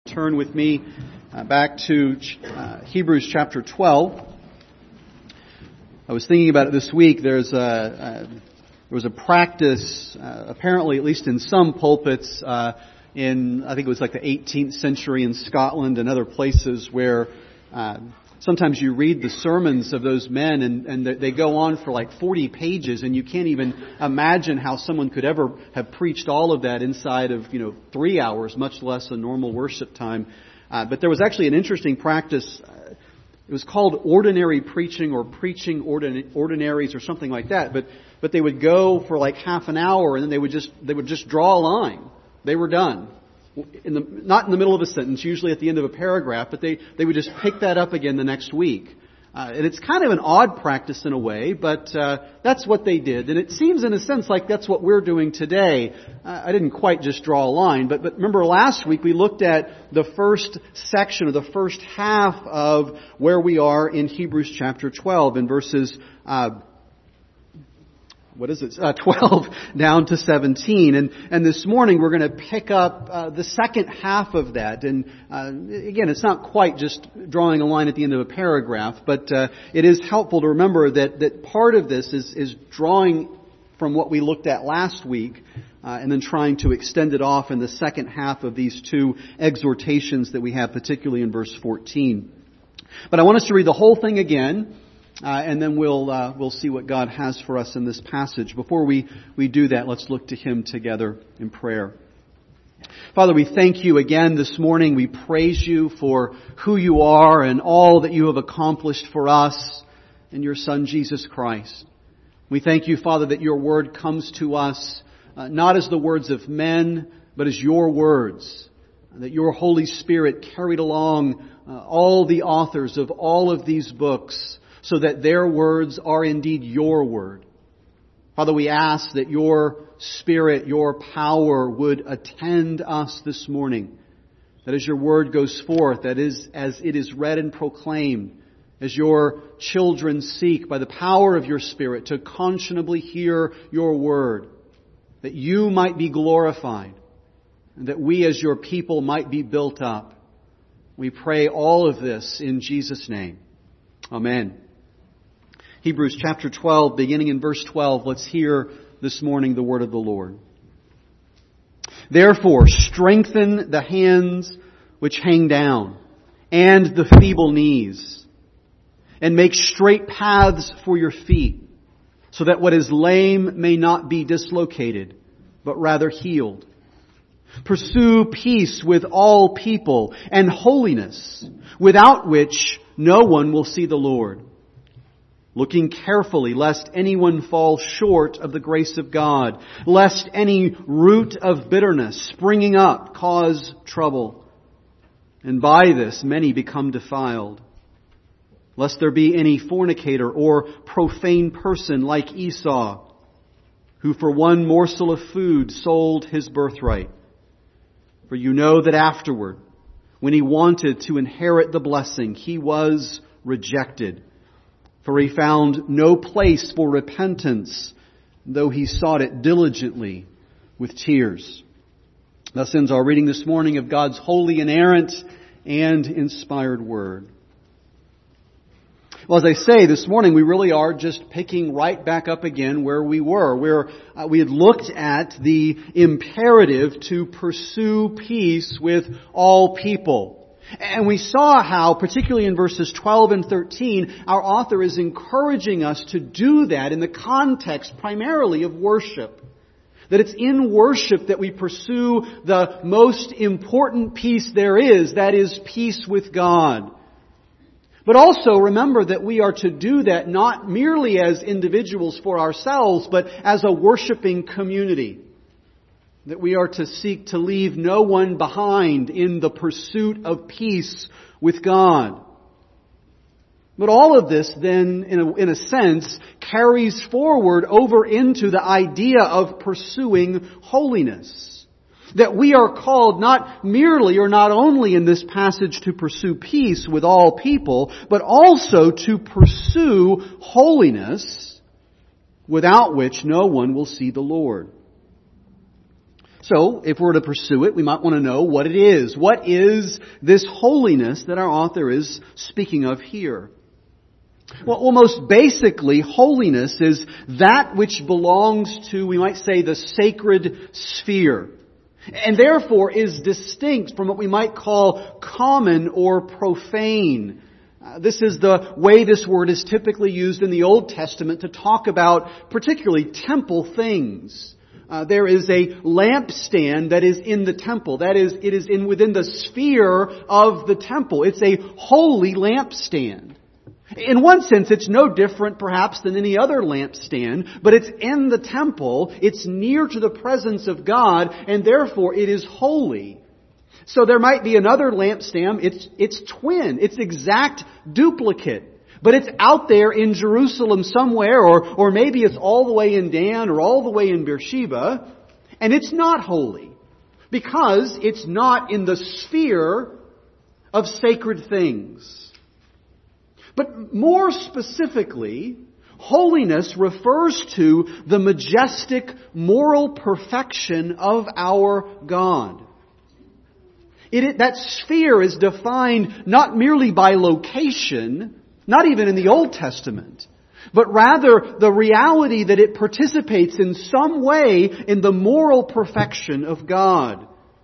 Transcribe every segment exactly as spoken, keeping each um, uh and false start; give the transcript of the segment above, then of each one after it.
turn with me uh, back to uh, Hebrews chapter twelve. I was thinking about it this week. There's a, a there was a practice, uh, apparently, at least in some pulpits, uh, in I think it was like the eighteenth century in Scotland and other places, where uh, sometimes you read the sermons of those men and, and they go on for like forty pages, and you can't even imagine how someone could ever have preached all of that inside of, you know, three hours, much less a normal worship time. Uh, but there was actually an interesting practice. Uh, it was called ordinary preaching or preaching ordin- ordinaries or something like that. But but they would go for like half an hour, and then they would just they would just draw a line. They were done. In the, not in the middle of a sentence, usually at the end of a paragraph, but they, they would just pick that up again the next week. Uh, and it's kind of an odd practice in a way, but uh, that's what they did. And it seems in a sense like that's what we're doing today. Uh, I didn't quite just draw a line, but, but remember last week we looked at the first section or the first half of where we are in Hebrews chapter twelve in verses uh What is it? Uh, twelve down to seventeen. And, and this morning we're going to pick up uh, the second half of that. And uh, again, it's not quite just drawing a line at the end of a paragraph, but uh, it is helpful to remember that, that part of this is, is drawing from what we looked at last week uh, and then trying to extend it off in the second half of these two exhortations that we have, particularly in verse fourteen. But I want us to read the whole thing again. Uh, and then we'll uh, we'll see what God has for us in this passage. Before we, we do that, let's look to Him together in prayer. Father, we thank You again this morning. We praise You for who You are and all that You have accomplished for us in Your Son, Jesus Christ. We thank You, Father, that Your Word comes to us uh, not as the words of men, but as Your words. That Your Holy Spirit carried along uh, all the authors of all of these books, so that their words are indeed Your word. Father, we ask that Your Spirit, Your power would attend us this morning. That as Your word goes forth, that is, as it is read and proclaimed, as Your children seek by the power of Your Spirit to conscionably hear Your word, that You might be glorified, and that we as Your people might be built up. We pray all of this in Jesus' name. Amen. Hebrews chapter twelve, beginning in verse twelve, let's hear this morning the word of the Lord. Therefore, strengthen the hands which hang down, and the feeble knees, and make straight paths for your feet, so that what is lame may not be dislocated, but rather healed. Pursue peace with all people, and holiness, without which no one will see the Lord. Looking carefully, lest anyone fall short of the grace of God, lest any root of bitterness springing up cause trouble, and by this many become defiled. Lest there be any fornicator or profane person like Esau, who for one morsel of food sold his birthright. For you know that afterward, when he wanted to inherit the blessing, he was rejected. For he found no place for repentance, though he sought it diligently with tears. Thus ends our reading this morning of God's holy, inerrant, and inspired Word. Well, as I say, this morning we really are just picking right back up again where we were, where uh, we had looked at the imperative to pursue peace with all people. And we saw how, particularly in verses twelve and thirteen, our author is encouraging us to do that in the context primarily of worship. That it's in worship that we pursue the most important peace there is, that is peace with God. But also remember that we are to do that not merely as individuals for ourselves, but as a worshiping community. That we are to seek to leave no one behind in the pursuit of peace with God. But all of this then, in a, in a sense, carries forward over into the idea of pursuing holiness. That we are called not merely or not only in this passage to pursue peace with all people, but also to pursue holiness, without which no one will see the Lord. So, if we're to pursue it, we might want to know what it is. What is this holiness that our author is speaking of here? Well, well, most basically, holiness is that which belongs to, we might say, the sacred sphere, and therefore is distinct from what we might call common or profane. Uh, this is the way this word is typically used in the Old Testament to talk about particularly temple things. Uh, there is a lampstand that is in the temple. That is, it is in within the sphere of the temple. It's a holy lampstand. In one sense, it's no different perhaps than any other lampstand, but it's in the temple, it's near to the presence of God, and therefore it is holy. So there might be another lampstand, it's, it's twin, it's exact duplicate, but it's out there in Jerusalem somewhere, or, or maybe it's all the way in Dan or all the way in Beersheba, and it's not holy, because it's not in the sphere of sacred things. But more specifically, holiness refers to the majestic moral perfection of our God. It, that sphere is defined not merely by location, not even in the Old Testament, but rather the reality that it participates in some way in the moral perfection of God.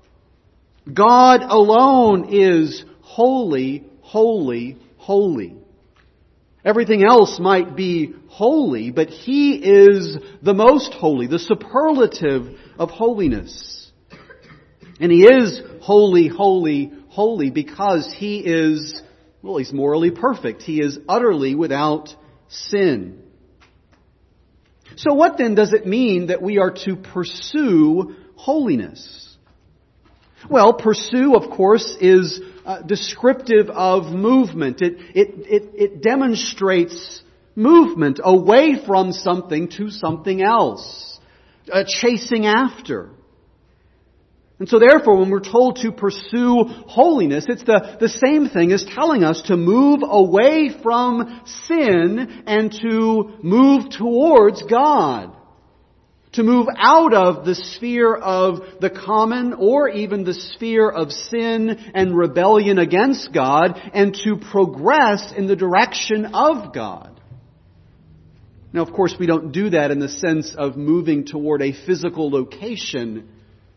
God alone is holy, holy, holy. Everything else might be holy, but He is the most holy, the superlative of holiness. And He is holy, holy, holy because He is, well, He's morally perfect. He is utterly without sin. So what then does it mean that we are to pursue holiness? Well, pursue, of course, is uh, descriptive of movement. It, it, it, it demonstrates movement away from something to something else. Uh, chasing after. And so therefore, when we're told to pursue holiness, it's the, the same thing as telling us to move away from sin and to move towards God. To move out of the sphere of the common or even the sphere of sin and rebellion against God and to progress in the direction of God. Now, of course, we don't do that in the sense of moving toward a physical location,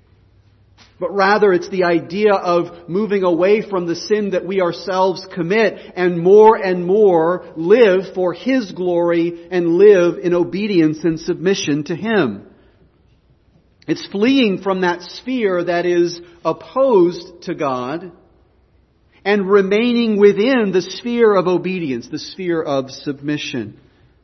but rather it's the idea of moving away from the sin that we ourselves commit and more and more live for His glory and live in obedience and submission to Him. It's fleeing from that sphere that is opposed to God and remaining within the sphere of obedience, the sphere of submission.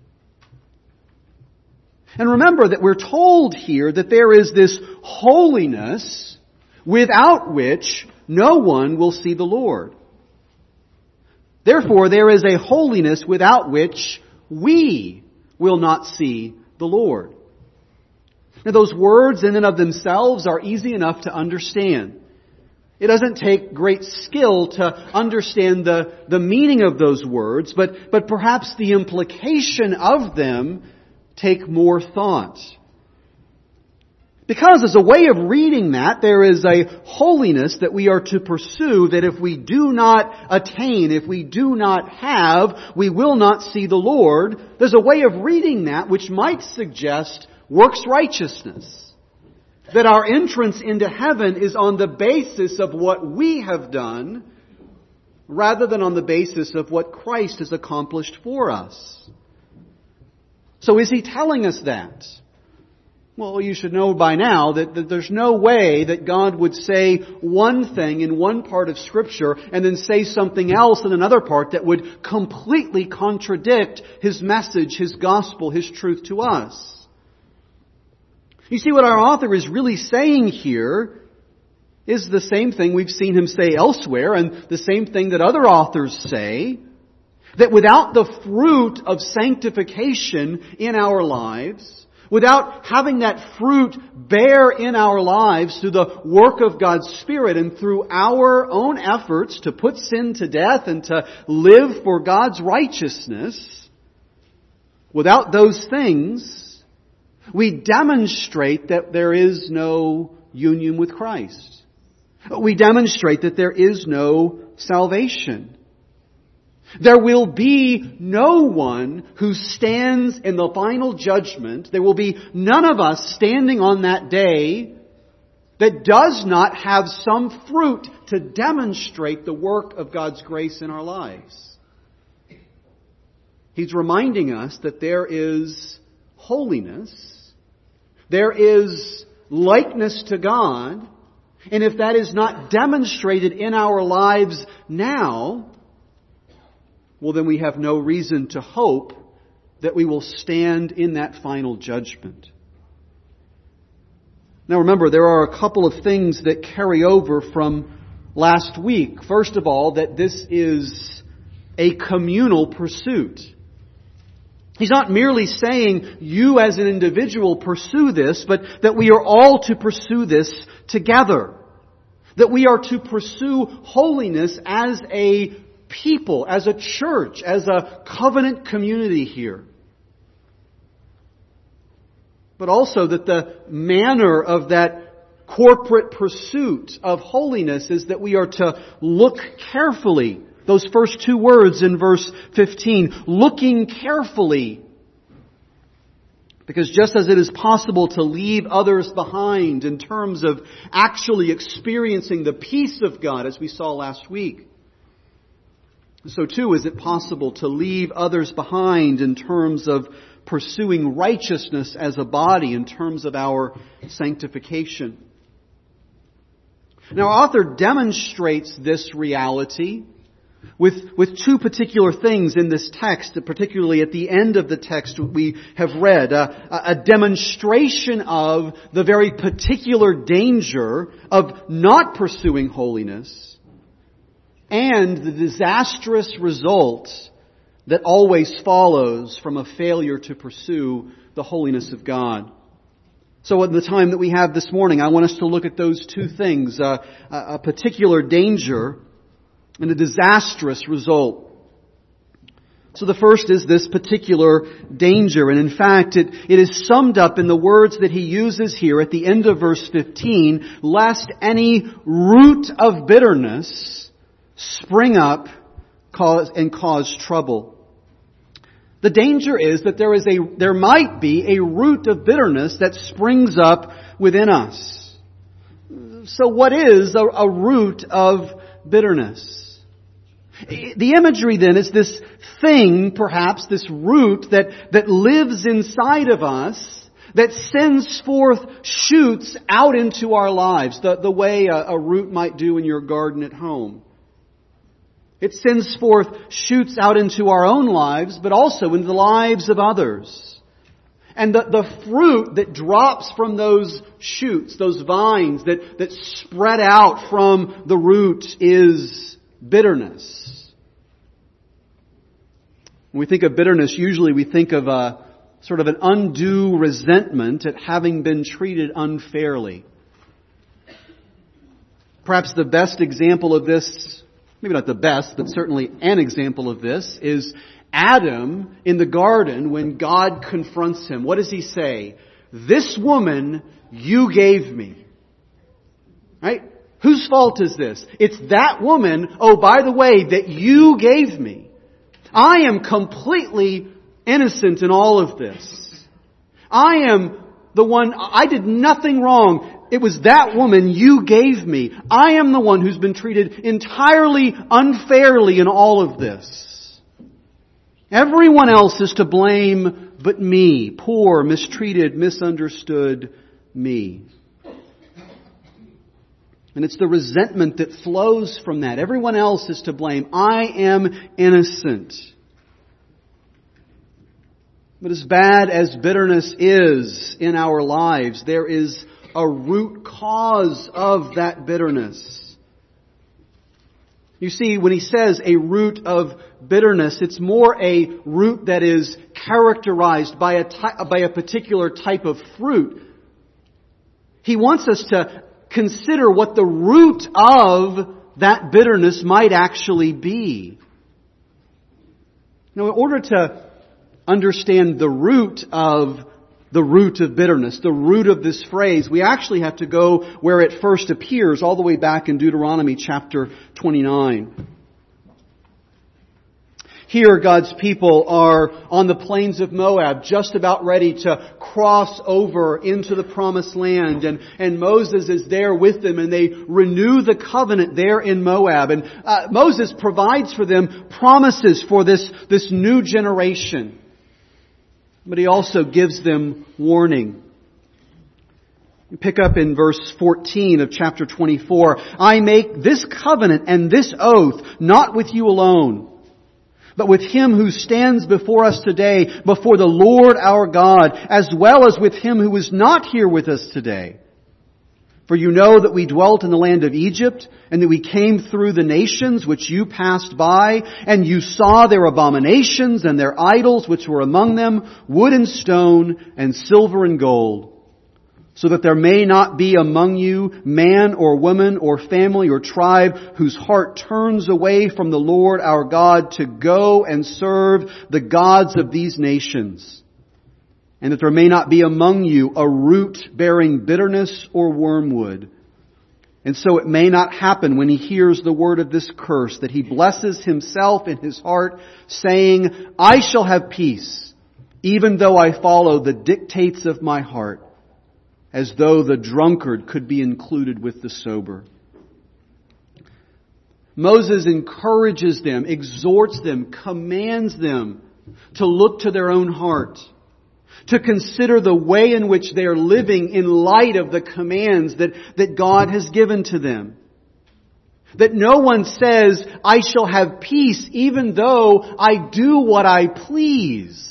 And remember that we're told here that there is this holiness without which no one will see the Lord. Therefore, there is a holiness without which we will not see the Lord. Now, those words in and of themselves are easy enough to understand. It doesn't take great skill to understand the, the meaning of those words, but, but perhaps the implication of them take more thought. Because as a way of reading that, there is a holiness that we are to pursue that if we do not attain, if we do not have, we will not see the Lord. There's a way of reading that which might suggest works righteousness. That our entrance into heaven is on the basis of what we have done rather than on the basis of what Christ has accomplished for us. So is He telling us that? Well, you should know by now that, that there's no way that God would say one thing in one part of Scripture and then say something else in another part that would completely contradict His message, His gospel, His truth to us. You see, what our author is really saying here is the same thing we've seen him say elsewhere, and the same thing that other authors say, that without the fruit of sanctification in our lives, without having that fruit bear in our lives through the work of God's Spirit and through our own efforts to put sin to death and to live for God's righteousness, without those things, we demonstrate that there is no union with Christ. We demonstrate that there is no salvation. There will be no one who stands in the final judgment. There will be none of us standing on that day that does not have some fruit to demonstrate the work of God's grace in our lives. He's reminding us that there is holiness, there is likeness to God, and if that is not demonstrated in our lives now, well, then we have no reason to hope that we will stand in that final judgment. Now remember, there are a couple of things that carry over from last week. First of all, that this is a communal pursuit. He's not merely saying you as an individual pursue this, but that we are all to pursue this together. That we are to pursue holiness as a people, as a church, as a covenant community here. But also that the manner of that corporate pursuit of holiness is that we are to look carefully. Those first two words in verse fifteen, looking carefully. Because just as it is possible to leave others behind in terms of actually experiencing the peace of God, as we saw last week, so too is it possible to leave others behind in terms of pursuing righteousness as a body, in terms of our sanctification. Now, our author demonstrates this reality with, with two particular things in this text, particularly at the end of the text we have read. A, a demonstration of the very particular danger of not pursuing holiness, and the disastrous result that always follows from a failure to pursue the holiness of God. So at the time that we have this morning, I want us to look at those two things, uh, a particular danger and a disastrous result. So the first is this particular danger, and in fact it, it is summed up in the words that he uses here at the end of verse fifteen, lest any root of bitterness spring up cause and cause trouble. The danger is that there is a there might be a root of bitterness that springs up within us. So what is a, a root of bitterness? The imagery then is this thing, perhaps this root that, that lives inside of us, that sends forth shoots out into our lives, the, the way a, a root might do in your garden at home. It sends forth shoots out into our own lives, but also into the lives of others. And the, the fruit that drops from those shoots, those vines that, that spread out from the root, is bitterness. When we think of bitterness, usually we think of a sort of an undue resentment at having been treated unfairly. Perhaps the best example of this, maybe not the best, but certainly an example of this, is Adam in the garden when God confronts him. What does he say? This woman you gave me. Right? Whose fault is this? It's that woman, oh, by the way, that you gave me. I am completely innocent in all of this. I am the one, I did nothing wrong. It was that woman you gave me. I am the one who's been treated entirely unfairly in all of this. Everyone else is to blame but me. Poor, mistreated, misunderstood me. And it's the resentment that flows from that. Everyone else is to blame. I am innocent. But as bad as bitterness is in our lives, there is a root cause of that bitterness. You see, when he says a root of bitterness, it's more a root that is characterized by a, ty- by a particular type of fruit. He wants us to consider what the root of that bitterness might actually be. Now, in order to understand the root of the root of bitterness, the root of this phrase, we actually have to go where it first appears, all the way back in Deuteronomy chapter twenty-nine. Here, God's people are on the plains of Moab, just about ready to cross over into the promised land. And, and Moses is there with them, and they renew the covenant there in Moab. And uh, Moses provides for them promises for this, this new generation. But he also gives them warning. You pick up in verse fourteen of chapter twenty-four. I make this covenant and this oath not with you alone, but with Him who stands before us today, before the Lord our God, as well as with Him who is not here with us today. For you know that we dwelt in the land of Egypt, and that we came through the nations which you passed by, and you saw their abominations and their idols which were among them, wood and stone, and silver and gold. So that there may not be among you man or woman or family or tribe whose heart turns away from the Lord our God to go and serve the gods of these nations. And that there may not be among you a root bearing bitterness or wormwood. And so it may not happen when he hears the word of this curse that he blesses himself in his heart, saying, I shall have peace, even though I follow the dictates of my heart, as though the drunkard could be included with the sober. Moses encourages them, exhorts them, commands them to look to their own heart, to consider the way in which they are living in light of the commands that, that God has given to them. That no one says, I shall have peace even though I do what I please.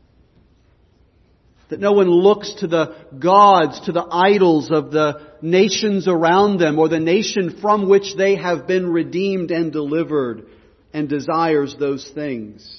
That no one looks to the gods, to the idols of the nations around them or the nation from which they have been redeemed and delivered and desires those things.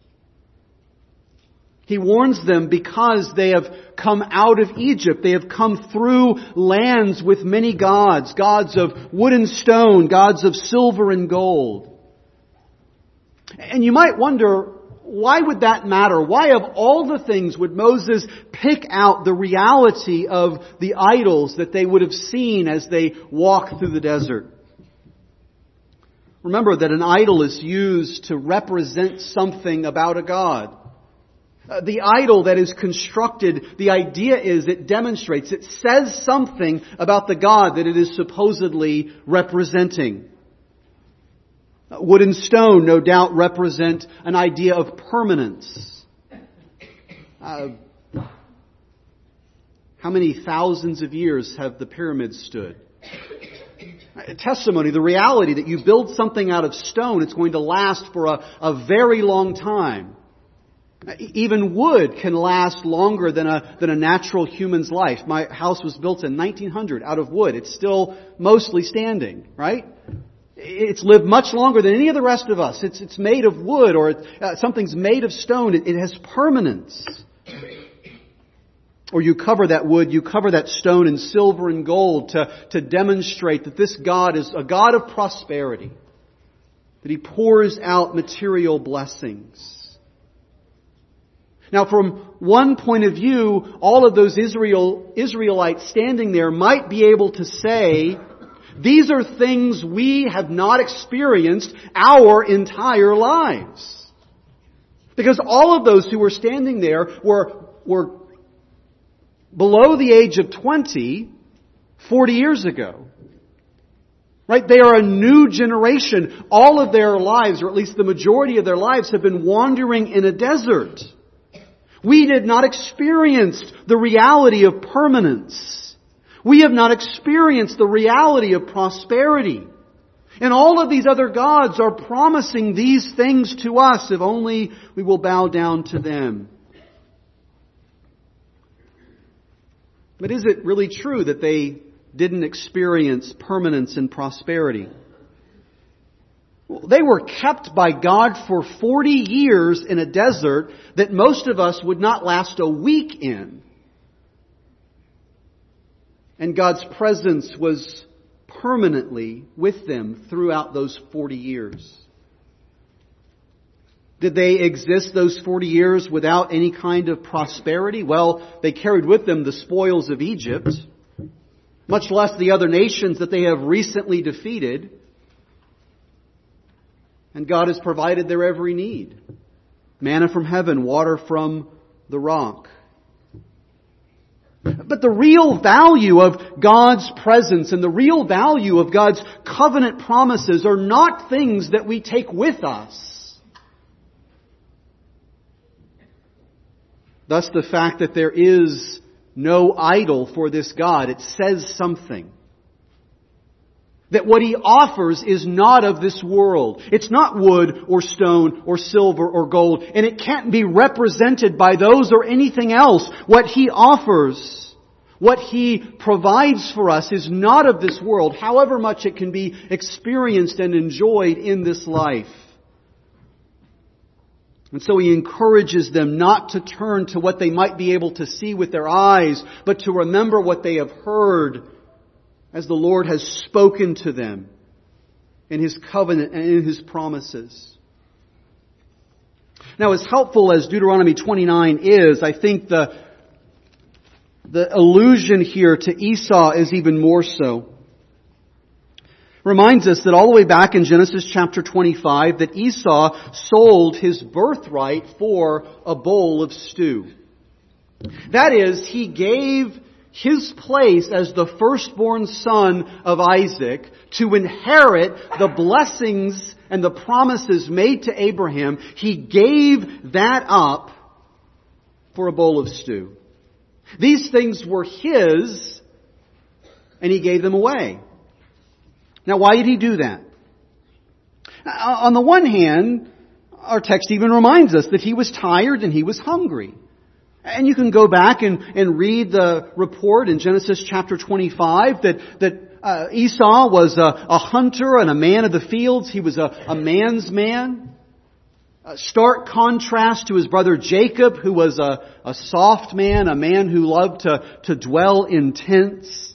He warns them because they have come out of Egypt. They have come through lands with many gods. Gods of wood and stone. Gods of silver and gold. And you might wonder, why would that matter? Why of all the things would Moses pick out the reality of the idols that they would have seen as they walked through the desert? Remember that an idol is used to represent something about a god. Uh, the idol that is constructed, the idea is it demonstrates, it says something about the God that it is supposedly representing. Uh, wood and stone no doubt represent an idea of permanence. Uh, how many thousands of years have the pyramids stood? A testimony, the reality that you build something out of stone, it's going to last for a, a very long time. Even wood can last longer than a than a natural human's life. My house was built in nineteen hundred out of wood. It's still mostly standing, right? It's lived much longer than any of the rest of us. It's it's made of wood, or it, uh, something's made of stone. It, it has permanence. Or you cover that wood, you cover that stone in silver and gold to to demonstrate that this God is a God of prosperity, that He pours out material blessings. Now, from one point of view, all of those Israel, Israelites standing there might be able to say, these are things we have not experienced our entire lives. Because all of those who were standing there were, were below the age of twenty, forty years ago. Right? They are a new generation. All of their lives, or at least the majority of their lives, have been wandering in a desert. We did not experience the reality of permanence. We have not experienced the reality of prosperity. And all of these other gods are promising these things to us if only we will bow down to them. But is it really true that they didn't experience permanence and prosperity? They were kept by God for forty years in a desert that most of us would not last a week in. And God's presence was permanently with them throughout those forty years. Did they exist those forty years without any kind of prosperity? Well, they carried with them the spoils of Egypt, much less the other nations that they have recently defeated. And God has provided their every need. Manna from heaven, water from the rock. But the real value of God's presence and the real value of God's covenant promises are not things that we take with us. Thus, the fact that there is no idol for this God, it says something. That what He offers is not of this world. It's not wood or stone or silver or gold. And it can't be represented by those or anything else. What He offers, what He provides for us is not of this world, however much it can be experienced and enjoyed in this life. And so He encourages them not to turn to what they might be able to see with their eyes, but to remember what they have heard as the Lord has spoken to them in His covenant and in His promises. Now, as helpful as Deuteronomy twenty-nine is, I think the, the allusion here to Esau is even more so. Reminds us that all the way back in Genesis chapter twenty-five that Esau sold his birthright for a bowl of stew. That is, he gave his place as the firstborn son of Isaac to inherit the blessings and the promises made to Abraham. He gave that up for a bowl of stew. These things were his, and he gave them away. Now, why did he do that? On the one hand, our text even reminds us that he was tired and he was hungry. And you can go back and, and read the report in Genesis chapter twenty-five that, that uh, Esau was a, a hunter and a man of the fields. He was a, a man's man. A stark contrast to his brother Jacob, who was a, a soft man, a man who loved to, to dwell in tents.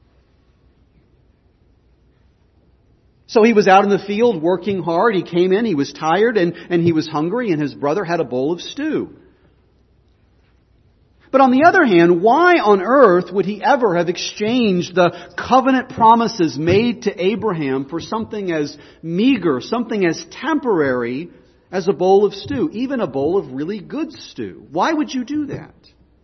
So he was out in the field working hard. He came in, he was tired and, and he was hungry, and his brother had a bowl of stew. But on the other hand, why on earth would he ever have exchanged the covenant promises made to Abraham for something as meager, something as temporary as a bowl of stew, even a bowl of really good stew? Why would you do that?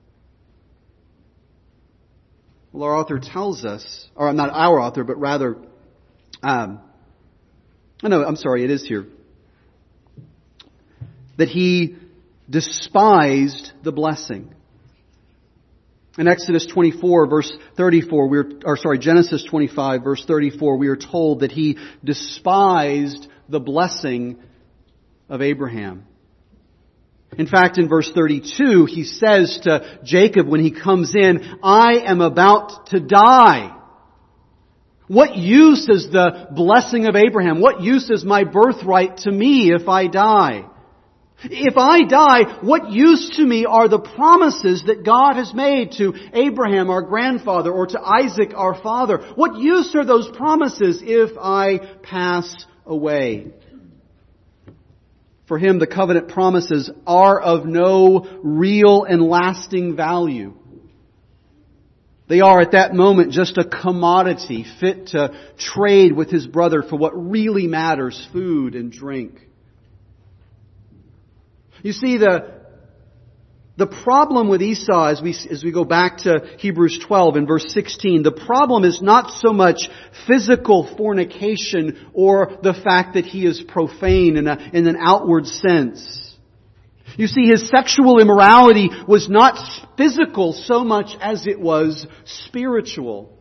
Well, our author tells us, or not our author, but rather, um, oh no, I'm sorry, it is here, that he despised the blessing. In Exodus twenty-four, verse thirty-four, we are, or sorry, Genesis twenty-five, verse thirty-four, we are told that he despised the blessing of Abraham. In fact, in verse thirty-two, he says to Jacob when he comes in, I am about to die. What use is the blessing of Abraham? What use is my birthright to me if I die? If I die, what use to me are the promises that God has made to Abraham, our grandfather, or to Isaac, our father? What use are those promises if I pass away? For him, the covenant promises are of no real and lasting value. They are at that moment just a commodity fit to trade with his brother for what really matters, food and drink. You see, the, the problem with Esau, as we, as we go back to Hebrews twelve and verse sixteen, the problem is not so much physical fornication or the fact that he is profane in, a, in an outward sense. You see, his sexual immorality was not physical so much as it was spiritual.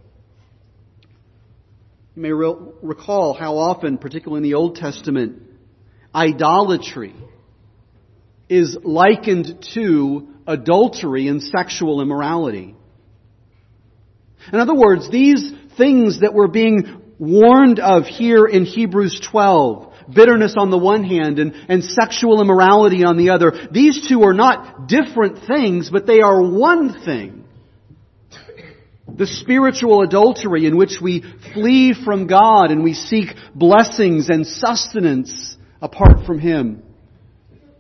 You may re- recall how often, particularly in the Old Testament, idolatry is likened to adultery and sexual immorality. In other words, these things that we're being warned of here in Hebrews twelve, bitterness on the one hand and, and sexual immorality on the other, these two are not different things, but they are one thing. The spiritual adultery in which we flee from God and we seek blessings and sustenance apart from Him.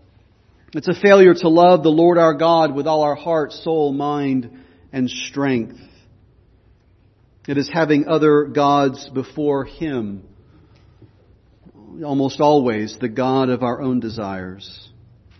It's a failure to love the Lord our God with all our heart, soul, mind, and strength. It is having other gods before Him, almost always the God of our own desires.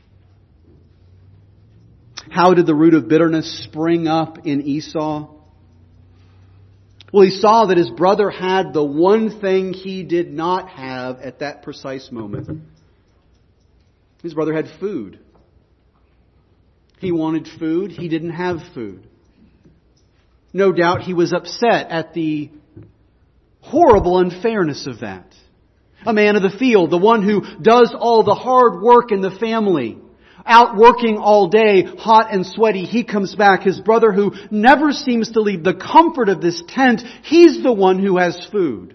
How did the root of bitterness spring up in Esau? Well, he saw that his brother had the one thing he did not have at that precise moment. His brother had food. He wanted food. He didn't have food. No doubt he was upset at the horrible unfairness of that. A man of the field, the one who does all the hard work in the family, out working all day, hot and sweaty, he comes back. His brother, who never seems to leave the comfort of this tent, he's the one who has food.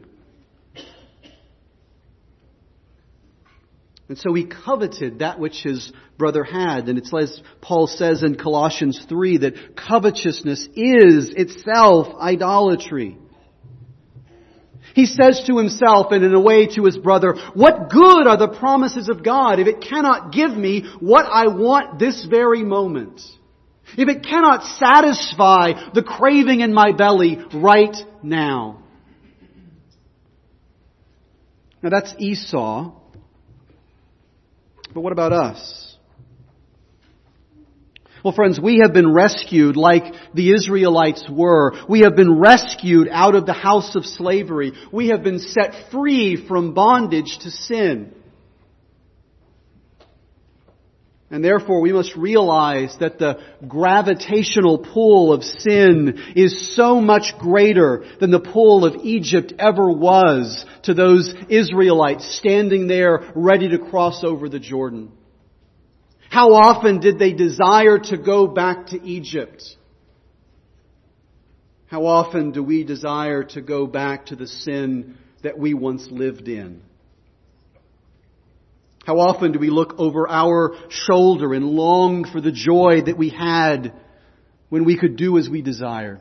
And so he coveted that which his brother had. And it's as Paul says in Colossians three that covetousness is itself idolatry. He says to himself and in a way to his brother, what good are the promises of God if it cannot give me what I want this very moment? If it cannot satisfy the craving in my belly right now? Now that's Esau. But what about us? Well, friends, we have been rescued like the Israelites were. We have been rescued out of the house of slavery. We have been set free from bondage to sin. And therefore, we must realize that the gravitational pull of sin is so much greater than the pull of Egypt ever was to those Israelites standing there ready to cross over the Jordan. How often did they desire to go back to Egypt? How often do we desire to go back to the sin that we once lived in? How often do we look over our shoulder and long for the joy that we had when we could do as we desired?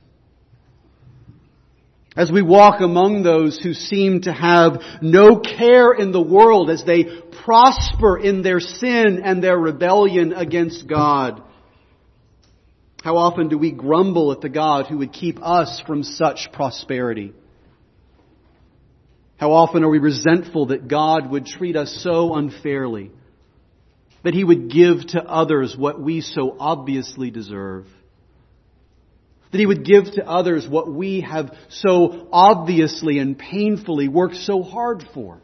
As we walk among those who seem to have no care in the world as they prosper in their sin and their rebellion against God, how often do we grumble at the God who would keep us from such prosperity? How often are we resentful that God would treat us so unfairly, that He would give to others what we so obviously deserve, that He would give to others what we have so obviously and painfully worked so hard for?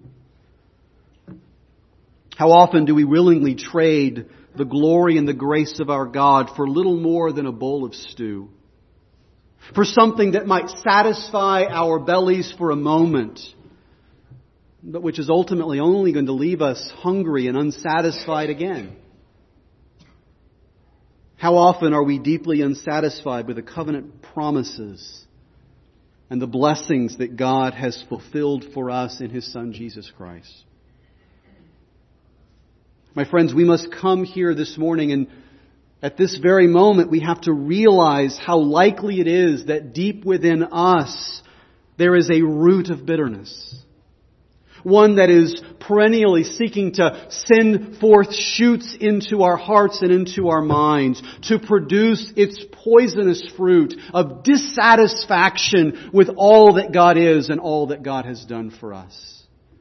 How often do we willingly trade the glory and the grace of our God for little more than a bowl of stew? For something that might satisfy our bellies for a moment, but which is ultimately only going to leave us hungry and unsatisfied again? How often are we deeply unsatisfied with the covenant promises and the blessings that God has fulfilled for us in His Son Jesus Christ? My friends, we must come here this morning, and at this very moment we have to realize how likely it is that deep within us there is a root of bitterness. One that is perennially seeking to send forth shoots into our hearts and into our minds to produce its poisonous fruit of dissatisfaction with all that God is and all that God has done for us.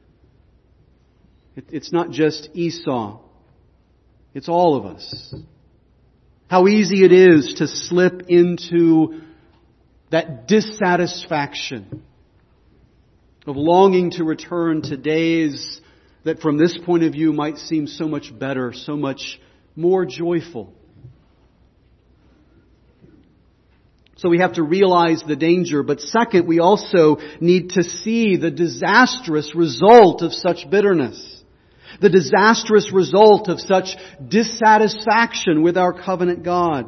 It's not just Esau. It's all of us. How easy it is to slip into that dissatisfaction of longing to return to days that from this point of view might seem so much better, so much more joyful. So we have to realize the danger, but second, we also need to see the disastrous result of such bitterness. The disastrous result of such dissatisfaction with our covenant God.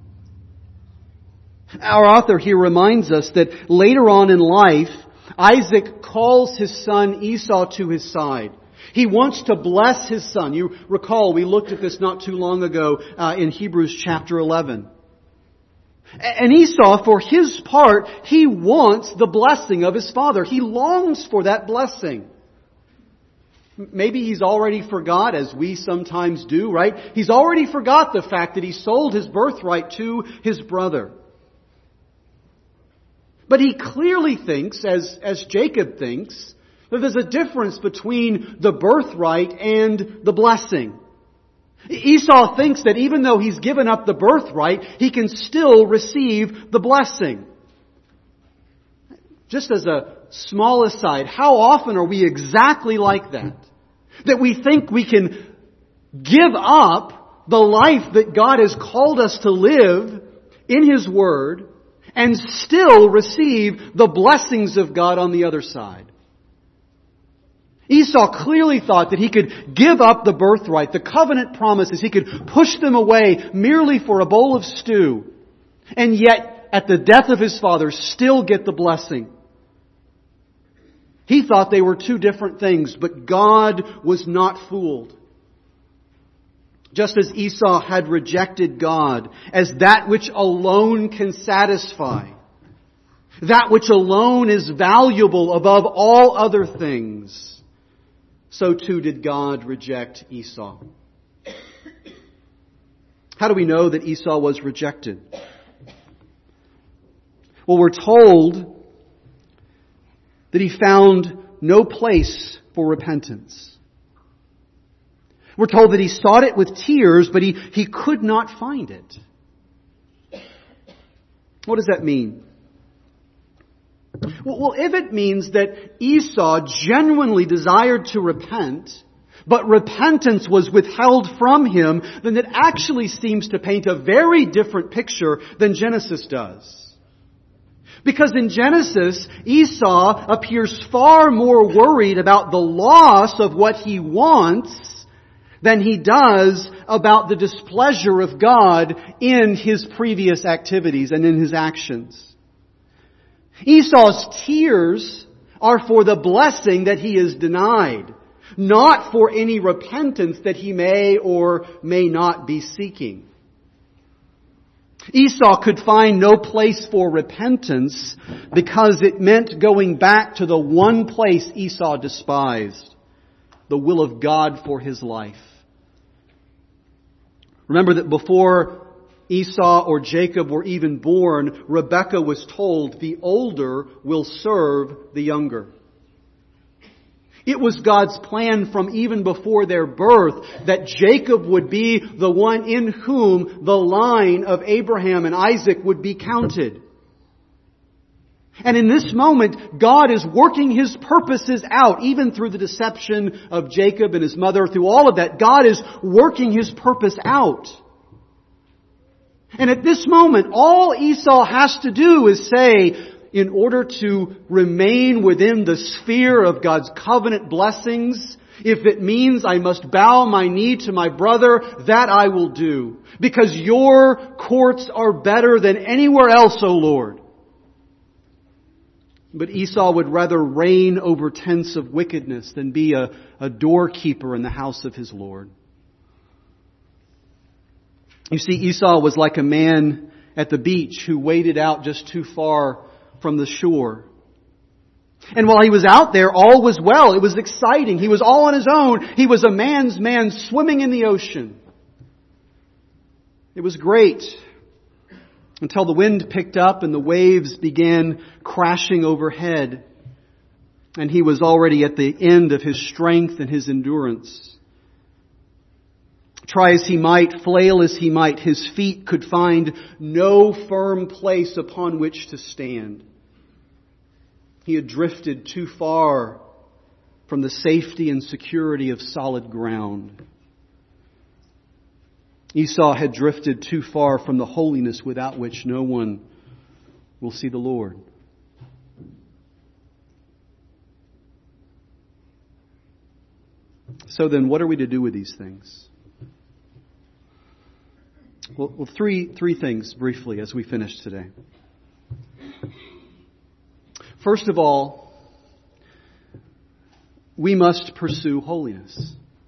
Our author here reminds us that later on in life, Isaac calls his son Esau to his side. He wants to bless his son. You recall, we looked at this not too long ago uh, in Hebrews chapter eleven. And Esau, for his part, he wants the blessing of his father. He longs for that blessing. Maybe he's already forgot, as we sometimes do, right? He's already forgot the fact that he sold his birthright to his brother. But he clearly thinks, as, as Jacob thinks, that there's a difference between the birthright and the blessing. Esau thinks that even though he's given up the birthright, he can still receive the blessing. Just as a small aside, how often are we exactly like that? That we think we can give up the life that God has called us to live in His Word and still receive the blessings of God on the other side. Esau clearly thought that he could give up the birthright, the covenant promises, he could push them away merely for a bowl of stew, and yet at the death of his father still get the blessing. He thought they were two different things, but God was not fooled. Just as Esau had rejected God as that which alone can satisfy, that which alone is valuable above all other things, so too did God reject Esau. How do we know that Esau was rejected? Well, we're told that he found no place for repentance. We're told that he sought it with tears, but he, he could not find it. What does that mean? Well, well, if it means that Esau genuinely desired to repent, but repentance was withheld from him, then it actually seems to paint a very different picture than Genesis does. Because in Genesis, Esau appears far more worried about the loss of what he wants than he does about the displeasure of God in his previous activities and in his actions. Esau's tears are for the blessing that he is denied, not for any repentance that he may or may not be seeking. Esau could find no place for repentance because it meant going back to the one place Esau despised, the will of God for his life. Remember that before Esau or Jacob were even born, Rebekah was told, the older will serve the younger. It was God's plan from even before their birth that Jacob would be the one in whom the line of Abraham and Isaac would be counted. And in this moment, God is working His purposes out, even through the deception of Jacob and his mother, through all of that. God is working His purpose out. And at this moment, all Esau has to do is say, in order to remain within the sphere of God's covenant blessings, if it means I must bow my knee to my brother, that I will do. Because your courts are better than anywhere else, O Lord. But Esau would rather reign over tents of wickedness than be a, a doorkeeper in the house of his Lord. You see, Esau was like a man at the beach who waded out just too far from the shore. And while he was out there, all was well. It was exciting. He was all on his own. He was a man's man swimming in the ocean. It was great until the wind picked up and the waves began crashing overhead. And he was already at the end of his strength and his endurance. Try as he might, flail as he might, his feet could find no firm place upon which to stand. He had drifted too far from the safety and security of solid ground. Esau had drifted too far from the holiness without which no one will see the Lord. So then, what are we to do with these things? Well, well three, three things briefly as we finish today. First of all, we must pursue holiness.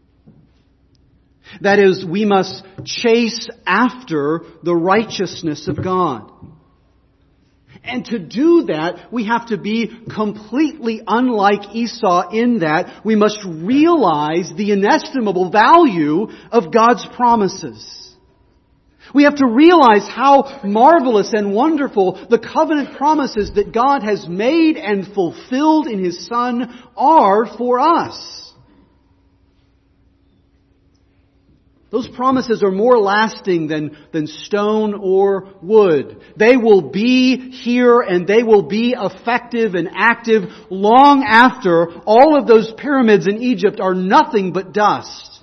That is, we must chase after the righteousness of God. And to do that, we have to be completely unlike Esau in that we must realize the inestimable value of God's promises. We have to realize how marvelous and wonderful the covenant promises that God has made and fulfilled in His Son are for us. Those promises are more lasting than, than stone or wood. They will be here and they will be effective and active long after all of those pyramids in Egypt are nothing but dust.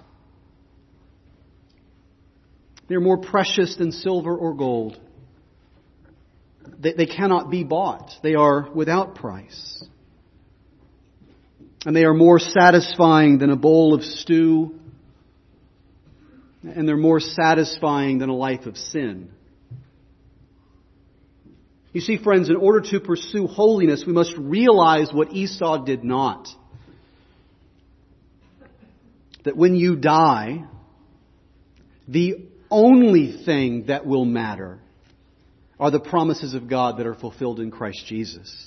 They're more precious than silver or gold. They, they cannot be bought. They are without price. And they are more satisfying than a bowl of stew. And they're more satisfying than a life of sin. You see, friends, in order to pursue holiness, we must realize what Esau did not. That when you die, the only thing that will matter are the promises of God that are fulfilled in Christ Jesus.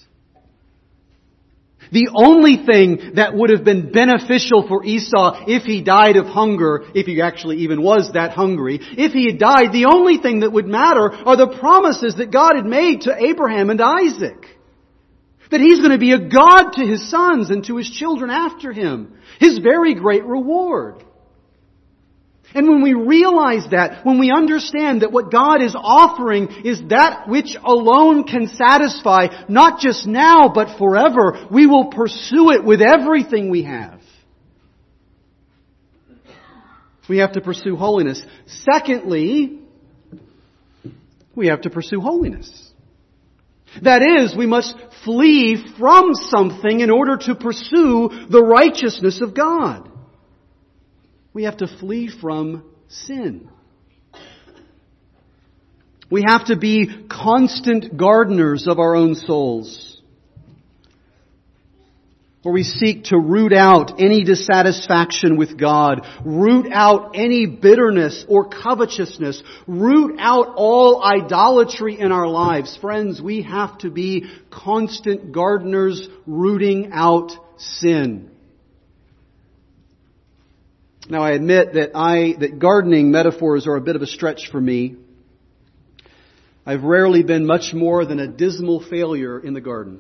The only thing that would have been beneficial for Esau if he died of hunger, if he actually even was that hungry, if he had died, the only thing that would matter are the promises that God had made to Abraham and Isaac. That He's going to be a God to his sons and to his children after him. His very great reward. And when we realize that, when we understand that what God is offering is that which alone can satisfy, not just now, but forever, we will pursue it with everything we have. We have to pursue holiness. Secondly, we have to pursue holiness. That is, we must flee from something in order to pursue the righteousness of God. We have to flee from sin. We have to be constant gardeners of our own souls, where we seek to root out any dissatisfaction with God, root out any bitterness or covetousness, root out all idolatry in our lives. Friends, we have to be constant gardeners rooting out sin. Now, I admit that I that gardening metaphors are a bit of a stretch for me. I've rarely been much more than a dismal failure in the garden.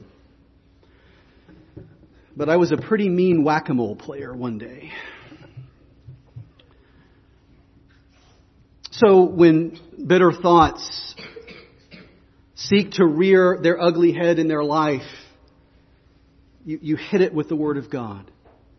But I was a pretty mean whack-a-mole player one day. So when bitter thoughts seek to rear their ugly head in their life, you, you hit it with the Word of God.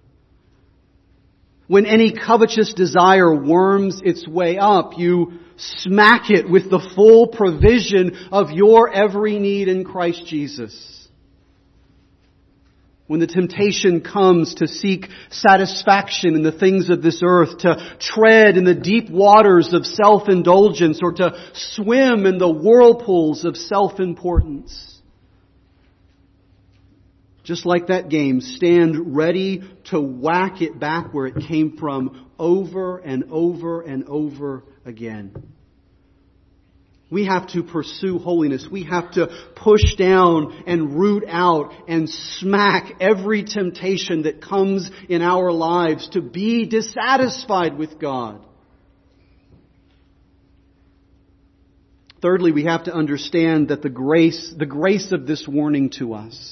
When any covetous desire worms its way up, you smack it with the full provision of your every need in Christ Jesus. When the temptation comes to seek satisfaction in the things of this earth, to tread in the deep waters of self-indulgence, or to swim in the whirlpools of self-importance, just like that game, stand ready to whack it back where it came from over and over and over again. We have to pursue holiness. We have to push down and root out and smack every temptation that comes in our lives to be dissatisfied with God. Thirdly, we have to understand that the grace, the grace of this warning to us.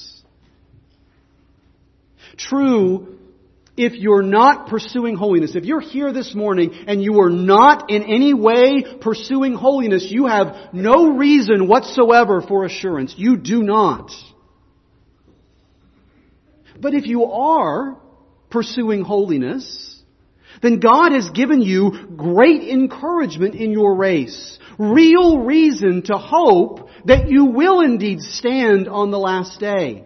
True, if you're not pursuing holiness, if you're here this morning and you are not in any way pursuing holiness, you have no reason whatsoever for assurance. You do not. But if you are pursuing holiness, then God has given you great encouragement in your race. Real reason to hope that you will indeed stand on the last day.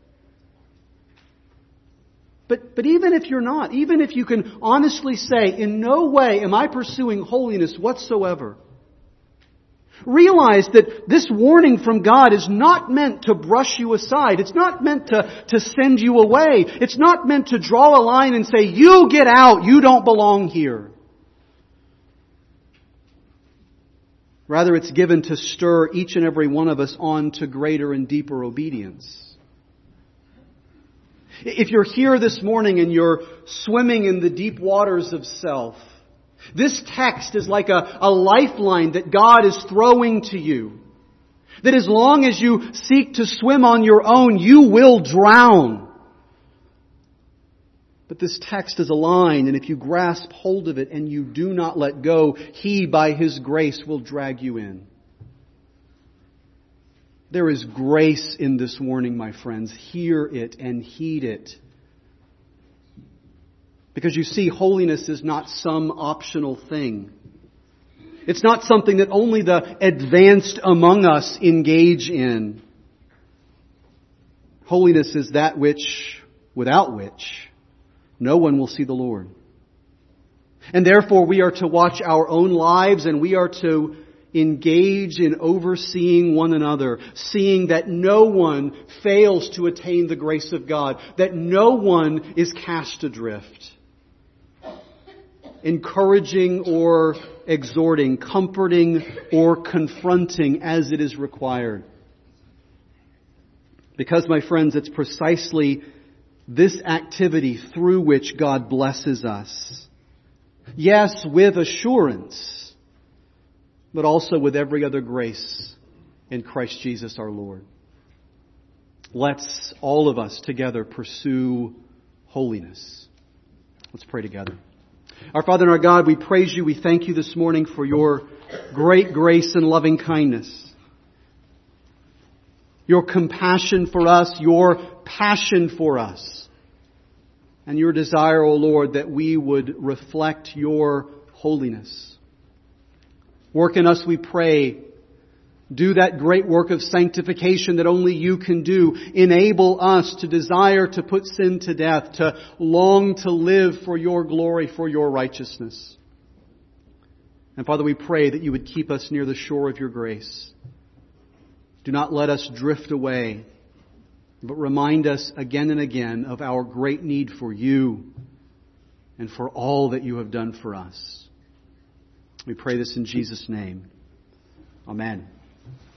But, but even if you're not, even if you can honestly say, in no way am I pursuing holiness whatsoever, realize that this warning from God is not meant to brush you aside. It's not meant to, to send you away. It's not meant to draw a line and say, you get out, you don't belong here. Rather, it's given to stir each and every one of us on to greater and deeper obedience. If you're here this morning and you're swimming in the deep waters of self, this text is like a, a lifeline that God is throwing to you. That as long as you seek to swim on your own, you will drown. But this text is a line, and if you grasp hold of it and you do not let go, He, by His grace, will drag you in. There is grace in this warning, my friends. Hear it and heed it. Because you see, holiness is not some optional thing. It's not something that only the advanced among us engage in. Holiness is that which, without which, no one will see the Lord. And therefore we are to watch our own lives, and we are to engage in overseeing one another, seeing that no one fails to attain the grace of God, that no one is cast adrift. Encouraging or exhorting, comforting or confronting as it is required. Because, my friends, it's precisely this activity through which God blesses us. Yes, with assurance, but also with every other grace in Christ Jesus our Lord. Let's, all of us together, pursue holiness. Let's pray together. Our Father and our God, we praise You, we thank You this morning for Your great grace and loving kindness. Your compassion for us, Your passion for us, and Your desire, O Lord, that we would reflect Your holiness. Work in us, we pray. Do that great work of sanctification that only You can do. Enable us to desire to put sin to death, to long to live for Your glory, for Your righteousness. And Father, we pray that You would keep us near the shore of Your grace. Do not let us drift away, but remind us again and again of our great need for You and for all that You have done for us. We pray this in Jesus' name. Amen.